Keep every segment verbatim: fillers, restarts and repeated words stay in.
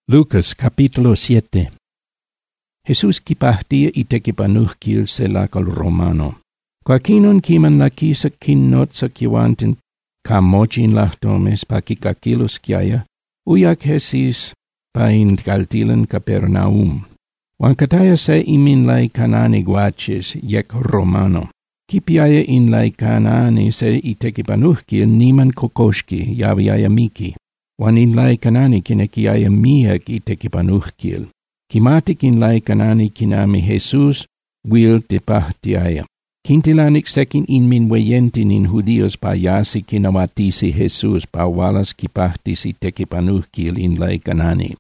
Lucas capítulo siete. Jesús kipahtia itekipanuhkil selakal Romano. Quaquinon kiman lakisa kinnotsak yuanten kamochin lahtomes pakikakilus kiaya, uyak Jesús pain galtilan Capernaum. Wan kataya se imin lai kanani guaches yek Romano. Kipiaya in lai kanani se itekipanuhkil niman kokoshki yaviaya miki. Wan in lai kanani kinekiaya miak itekipanuhkil. Kimatik in lai kanani kinami Jesus wil depahtiaya. Kintilanik sekin in min weyentin in Judios pa yasi kinawatisi Jesus pa walas kipahtisi itekipanuhkil in lai kanani.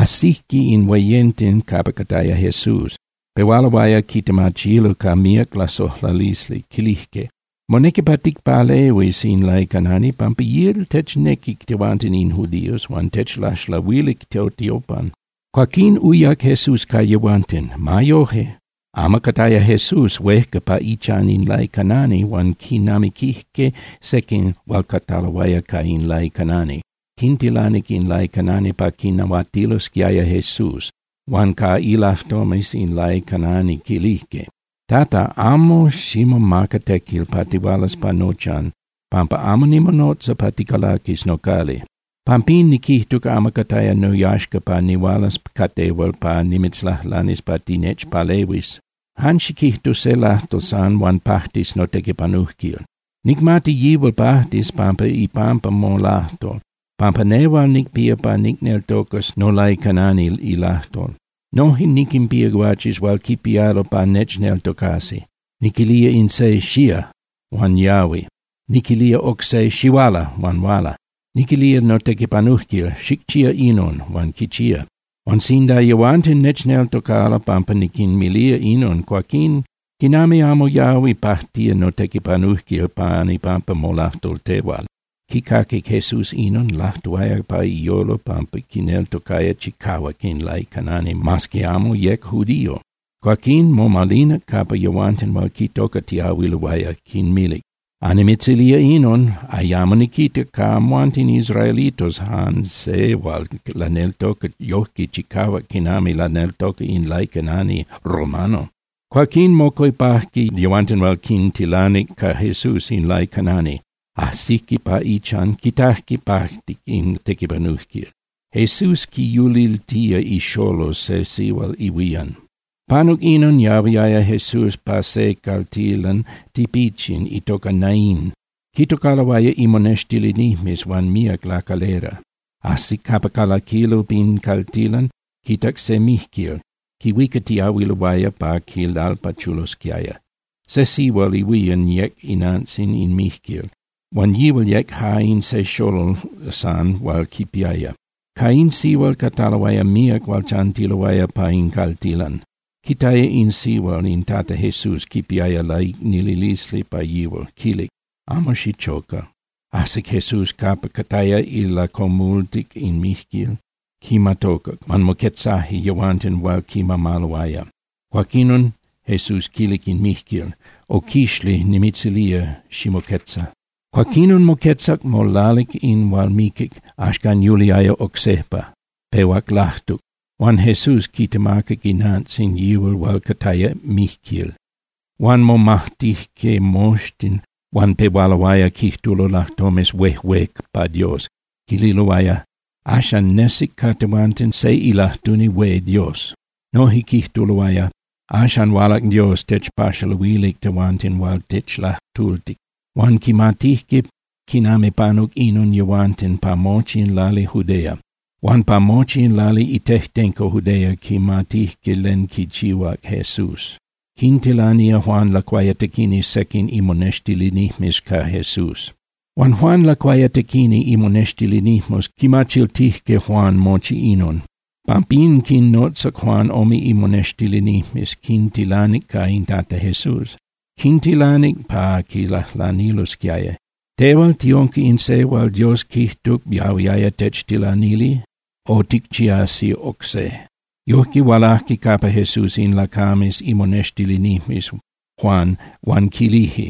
Asiki in weyentin kapakataya Jesus. Pewalawaya kitamachilo ka miak lasohlalisli kilihke. Moneke patik palewis in lai kanani pampiyil tech nekik tewantin in Judios wan tech lashla wilik teotiopan. Quaquin uyak Jesus kayewantin, mayohe. Amakataya Jesus wehka pa ichan in lai kanani wan kinamikihke sekin walkatalawaya ka in lai kanani. Kintilanik in lai kanani pa kinawatilos kiaya Jesus, wan ka ilahtomes in lai kanani kilihke. Tata amo shimo makatekil patiwalas panochan, pampa amo nimonot sa patikalakis nokali. Pampin nikihtuk amakataya no yashka pa niwalas katewal pa nimitslahlanis patinech palewis. Hanshikihtu selahto san wan pahtis no tekipanuhkil. Nikmati yiwal pahtis pampa ipampa mo lahtol. Pampa newal nikpia pa niknel tokas no lai kanani ilahtol. Nohin nikimpia guachis wal kipialo pa nechnel tokasi. Nikilia in se shia, wan yawi. Nikilia okse shiwala, wan wala. Nikilia no tekipanuhkil, shikchia inon, wan kichia. Wan sinda yawantin nechnel tokala pampa nikin milia inon, quakin kinami amo yawi pahtia no tekipanuhkil paani pampa molahtol tewal. Kikakik Jesus inon lahtuaya pa iolo pampa kinel tokaya chikawa kin lai kanani maski amo yek Judio. Quakin momalina kapa yawantin wal kitoka tiawilawaya kin milik. Animitzilia inon, ayamonikita kaamwantin Israelitos han se wal lanel toka yohki chikawa kinami lanel toka in lai kanani Romano. Quakin mokoi pahki yawantin wal kin tilanik ka Jesus in lai kanani. Asiki pa ichan kitahki pahtik in tekipanuhkil. Jesus ki yulil tia isholo se siwal iwian. Panuk inon yaviaya Jesus pa se kaltilan tipichin itoka nain. Kitokalawaya imonestilinimis wan miak la kalera. Asik kapakalakilo bin kaltilan kitak se mihkil. Kiwikati awilawaya pa kildal pachulos kiaya. Se siwal iwian yek inansin in mihkil. Wan yiwal yek hain se sholol san wal kipiaya. Kain siwal katalawaya miak wal chantilawaya pa in kaltilan. Kitaya in siwal in tata Jesus kipiaya lai nililisli pa yiwal kilik. Amo shichoka. Asik Jesus kapa kataya ila komultik in mihkil. Kimatokak man moketsahi yawantin wal kimamalawaya. Quaquinon Jesus kilik in mihkil. O kishli nimitzilia shimoketsa. Quaquinon moketsak molalik in wal mikik ashkan yuliaya oksepa. Pewak lahtuk. Wan Jesus kitamaka ginansin yiwal wal kataya mihkil. Wan momahtihke moshtin, wan pewalawaya kihtulo lahtomes wehwek pa Dios. Kililawaya, ashan nesik katawantin se ilahtuni we Dios. Nohi kihtulawaya, ashan walak Dios tech pashalawilik tawantin wal tech lahtultik. Wan kimatihke kiname panuk inon yawantin pa mochin lali Judea. Wan pa mochin lali itehtenko Judea kimatihke len kichiwak Jesus. Kintilania Juan la quayatekini sekin imonestilinimis ka Jesus. Wan Juan la quayatekini imonestilinimus kimachiltihke Juan mochi inon. Pampin kin notsak Juan omi imonestilinimis kintilanik ka in tata Jesus. Kintilanik pa kilahlanilos kiaya. Tewal tionki in sewal Dios kihtuk yawiaya techtilanili, o tikchiasi okse. Yohki walahki kapa Jesus in lakamis imonestilinimis Juan wan kilihi.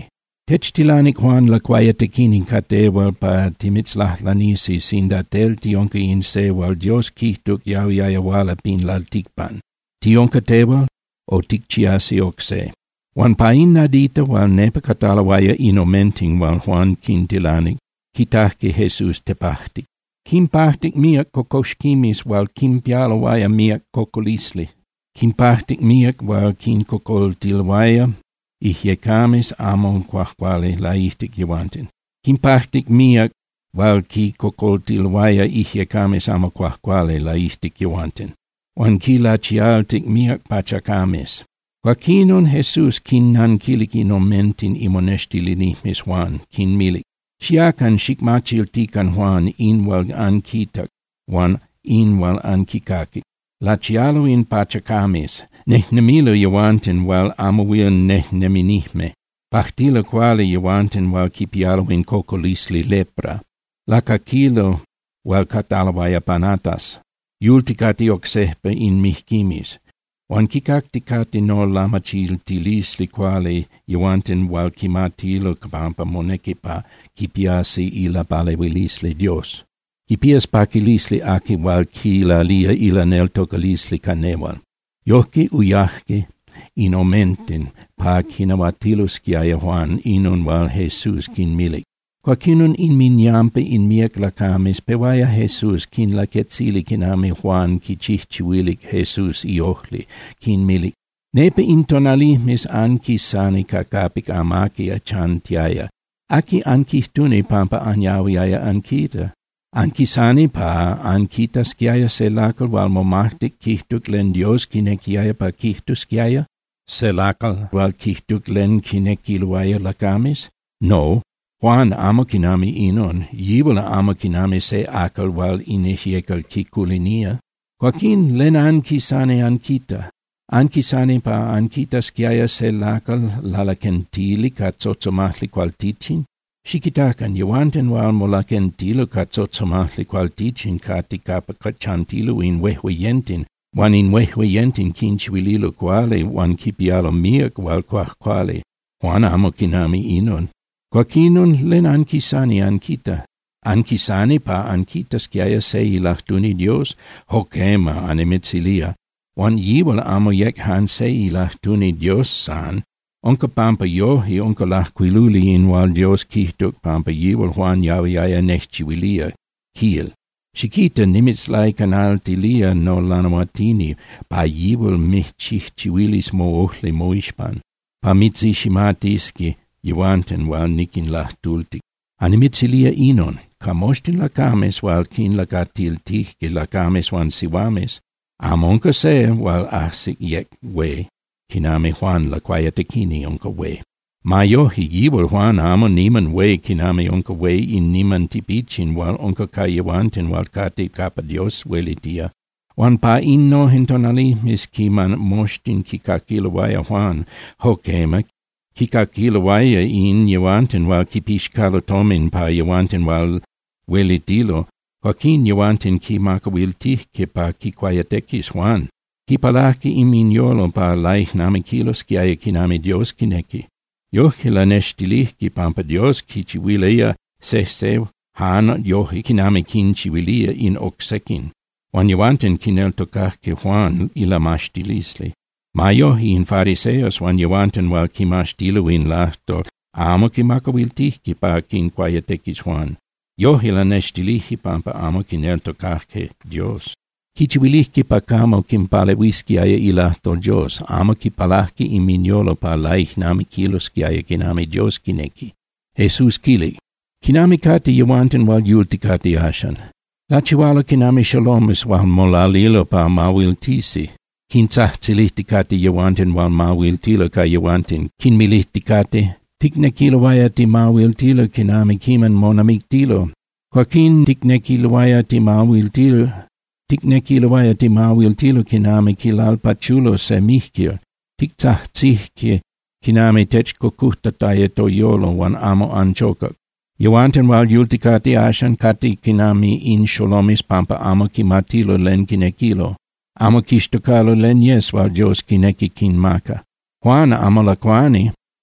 Techtilanik Juan la quayatekinin katewal pa timitzlahlanisi sindatel tionka in sewal Dios kihtuk yauyayawala pin laltikpan. Tionka tewal o tikchiasi okse. Wan pain nadita wal nepa katalawaya inomenting wal Juan kintilanik kitahke Jesus tepahtik. Kim pahtik miak kokoshkimis wal kim pialawaya miak kokolisli. Kim pahtik miak wal kin kokoltilawaya ihyekamis amon quahquale laihtik yawantin. Kim pahtik miak wal ki kokoltilawaya ihyekamis amo quahquale laihtik yawantin. Wan ki lachialtik miak pachakamis. Quaquinon Jesus kin nankilik inomentin imonestilinihmis Juan kin milik. Siakan shikmachiltikan Juan inwal ankitak, Juan inwal ankikakik. Lachialo in pachakamis, nehnemilo yawantin wal amawil nehneminihme. Pahtilo quale yawantin wal kipialo in kokolisli lepra. Lakakilo wal katalawaya panatas. Yultikati oksehpe in mihkimis. Wan kikaktikati no lamachiltilisli quale yawantin wal kimatilo kapampa monekipa kipiasi ila palewilisli Dios. Kipias pakilisli aki wal kila lia ila neltokalisli kanewal. Yohki uyahki inomentin pa kinawatilus kiaya Juan inon wal Jesus kin milik. Quaquinon in minyampe in miak lakamis pewaya Jesus kin laketsili kinami Juan ki chihchiwilik Jesus iohli kin milik. Nepe intonalihmis anki sani kakapik amaki achantiaya. Aki ankihtuni pampa anyawiaya ankita. Ankisani pa ankitas kiaya selakal wal momahtik kihtuk len Dios kinekiaya pa kihtus kiaya? Selakal wal kihtuk len kinekiluaya lakamis? No. Juan amo kinami inon, yiwala amo kinami se akal wal inihiekal kikulinia. Quaquin len ankisane ankita. Ankisane pa ankitas kiaya selakal lalakentili katsotsomahli qualtichin. Shikitakan yawanten wal molakentilo katsotsomahli qualtichin kati kapa kachantilu in wehweyentin. Wan in wehweyentin kinchwililo quale wan kipialo miak wal quahquale. Juan amo kinami inon. Quaquinon len ankisani ankita. Ankisani pa ankitas kiaya se ilahtuni Dios, hokema animitzilia. Wan yiwal amo yek han se ilahtuni Dios san, onka pampa yohi onka lahquiluli in wal Dios kihtuk pampa yiwal Juan yawiaya nechchiwilia, kiel. Shikita nimitzlai kanaltilia no lanawatini, pa yiwal mih chihchiwilis mo ohli moishpan. Pa mitzi shimatiski, Yawanten wal nikin lahtultik. Animitzilia inon, kamostin lakames wal kin lakatiltih ke lakames wan siwames. Amonka se wal asik yek we, kiname Juan la quayatekini onka we. Mayohi yiwal Juan amo niman we kiname onka we in niman tipichin wal onka ka yawanten wal kate kapa Dios welitia. Wan pa inno hintonali miskiman mostin kikakilawaya Juan, hokema kikakilawaya in yawanten wal kipishkalotomin pa yawanten wal welitilo, quaquin yawanten ki makawiltih ke pa kikwayatekis Juan, kipalaki iminyolo pa laich nami kilos kiaya kinami Dios kineki. Yohi la neshtilih ki pampa Dios kichiwileya sehsew han yohi kinami kinchiwileya in oksekin. Wan yawanten kineltokah ke Juan ila mashtilisli. Mayohi in fariseos wan yawanten wal kimashtilu in lahto, amo kimakawiltih ki pa kin quayatekis Juan. Yohi la neshtilih pampa amo kineltokah ke Dios. Kichiwilih ki pa kamo kimpalewiski aya ilahto Dios, amo kipalahki iminyolo pa laich nami kilos ki aya kinami Dios kineki. Jesus kili, kinami kati yawanten wal yultikati ashan. Lachiwala kinami shalomis wal molalilo pa mawiltisi. Kin tsahtsilihtikati yawanten wal mawiltilo ka yawanten kin milihtikati. Tiknekilawaya ti mawiltilo kinami kiman monamiktilo. Quaquin tiknekilawaya ti mawiltilo. Tiknekilawaya ti mawiltilo kinami kilalpachulo semihkil. Tiktsahtsihki kinami techkokuhtataya toyolo wan amo anchokak. Yawanten wal yultikati ashan kati kinami in sholomis pampa amo kimatilo len kinekilo. Amo kishtokalo len yes wal Dios kineki kinmaka. Juan amo laquani,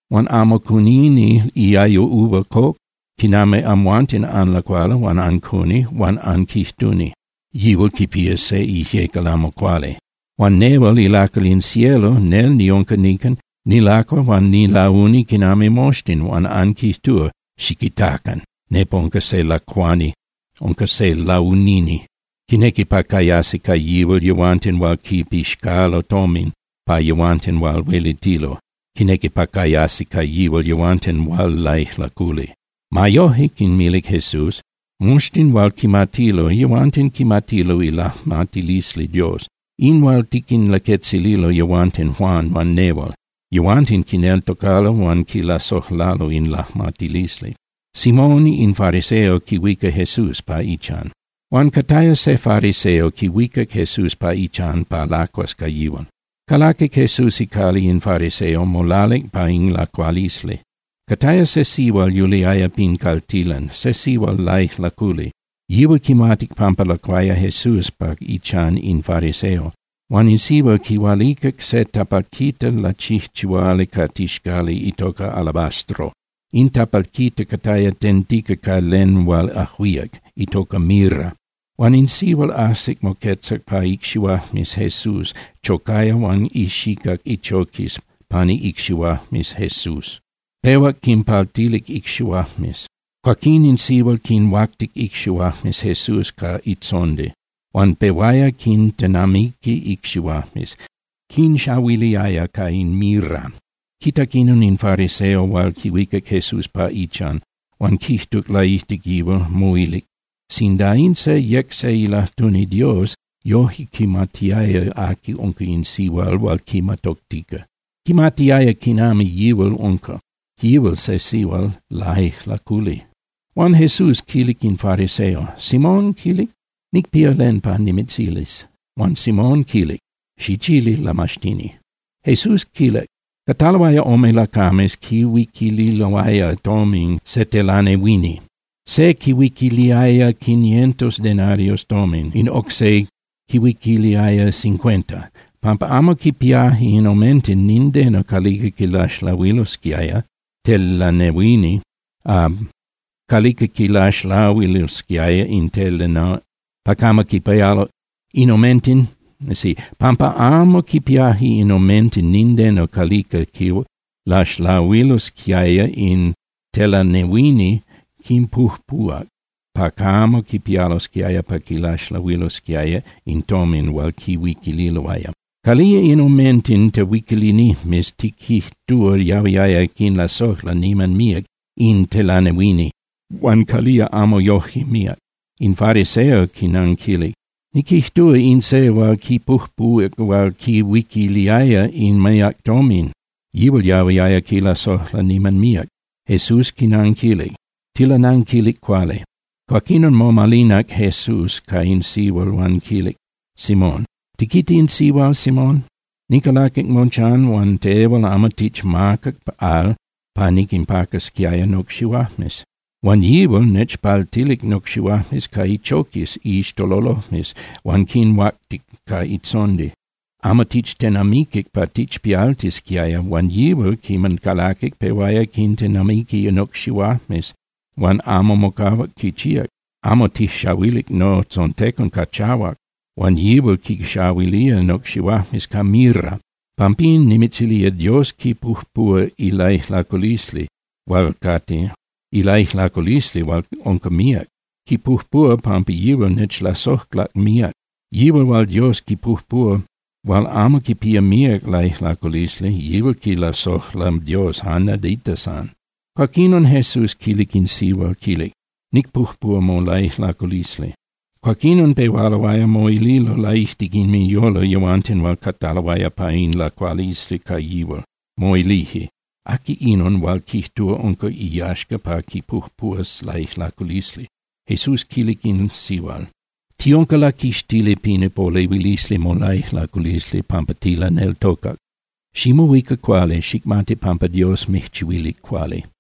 wan amo kunini iayo uva kok, kiname amwantin an la quale wan an kuni, wan an kihtuni. Yivel kipia se i hekalamo quale. Wan nevel ilakal in cielo, nel ni onka nikan, ni lakwa wan ni launi kiname mostin, wan an kihtua, shikitakan, nepo onka se lakwani, onka se launini. Kineki pa kayasi ka yivel yawantin wal kipi shkalo tomin, pa yawantin wal welitilo. Kineki pa kayasi ka yivel yawantin wal laih lakuli. Mayohi kin milik Jesus, mustin wal kimatilo, yawantin kimatilo ila matilisli Dios. In wal tikin laketsililo yawantin Juan wan neval. Yawantin kinel tokalo wan kila sohlalo in la matilisli. Simoni in fariseo kiwika Jesus pa ichan. Wan kataya se fariseo kiwika Jesus pa ichan pa lakwas kayiwan. Kalake Jesus ikali in fariseo molalik pa in la qualisli. Kataya se siwal yuliaya pin kaltilan, se siwal laih lakuli. Yiwa kimatik pampa lakwaya Jesus pa ichan in fariseo. Wan in siwa kiwalikak se tapalkita la chihchuale katishkali itoka alabastro. In tapalkita kataya tentika ka len wal ahuiak, itoka mirra. Wan in siwal asik moketsak pa ikshiwa mis Jesus, chokaya wan ishikak ichokis pani ikshiwa mis Jesus. Pewak kin paltilik ikshiwa mis. Kwakin in siwal kin waktik ikshiwa mis Jesus ka itzonde. Wan pewaya kin tenamiki ikshiwa mis. Kin shawiliaya ka in mirra. Kita kinun in fariseo wal kiwika Jesus pa ichan, wan kihtuk laihtik yivel muilik. Sindain se yek se ilahtuni Dios, yohi kimatiaya aki onka in siwal wal kimatoktika. Kimatiaya kinami yivel onka, yivel se siwal laih lakuli. Wan Jesus kilik in fariseo, Simon kilik, nik pia len pa nimitsilis. Wan Simon kilik, shichili lamashtini. Jesus kilik, katalawaya ome lakames kiwi kililawaya toming setelane wini. Se kiwikiliaya quinientos denarios tomin, in oxe kiwikiliaya cincuenta. Pampa amo kipiahi in omentin nindeno kalika kilash la wiloskiaya, tel la newini, um, kalika kilash la wiloskiaya in tel na, pakama kipialo in omentin, si, pampa amo kipiahi in omentin nindeno kalika kilash la wiloskiaya in tel la newini, kim puhpuak, pa kamo kipialos kiaya pa kilash la wilos kiaya in tomin wal ki wikililawaya. Kalia in omentin te wikilini mis tikih dur yawiaya kin la sohla niman miak in telanewini, wan kalia amo yohi miak. In fariseo kinan kilik, nikih dur in se wal ki puhpuak wal ki wikiliaya in mayak tomin, yiwal yawiaya ki la sohla niman miak. Jesus kinan kilik, tilanang kilik quale. Quaquinon mo malinak Jesus ka in siwal wan kilik. Simon, tikiti in siwal Simon? Nikalakik monchan wan tewal amatich makak al panik impakas kiaya nokshiwahmis. Wan yiwal nech paltilik nokshiwahmis ka ichokis ish tololohmis wan kin waktik ka itsondi. Amatich tenamikik patich pialtis kiaya wan yiwal kiman kalakik pewaya kin tenamiki nokshiwahmis. Wan amo mokawak kichiak, amo tih shawilik no tzontekon kachawak, wan yiwal ki shawilia nokshiwahmis kamirra, pampin nimitzilia Dios ki puhpua ilaih lakolisli, wal kati, ilaih lakolisli wal onka miak, ki puhpua pampi yiwal nech la sohklak miak, yiwal wal Dios ki puhpua, wal amo ki pia miak laih lakolisli, yiwal ki la sohlam Dios hana ditasan. Quaquinon Jesus kilik in siwal kilik, nik puhpua mo laih lakolisli. Quaquinon pewalawaya mo ililo laihtik in mi yolo yawantin wal katalawaya pain la qualisli ka yiwal, mo ilihi. Aki inon wal kihtua onka iyashka pa ki puhpuas laih lakolisli. Jesus kilik in siwal. Tionka la kishtili pine po lewilisli mo laih lakolisli pampatila nel tokak. Shimo wika quale shikmate pampa Dios mihchiwilik quale.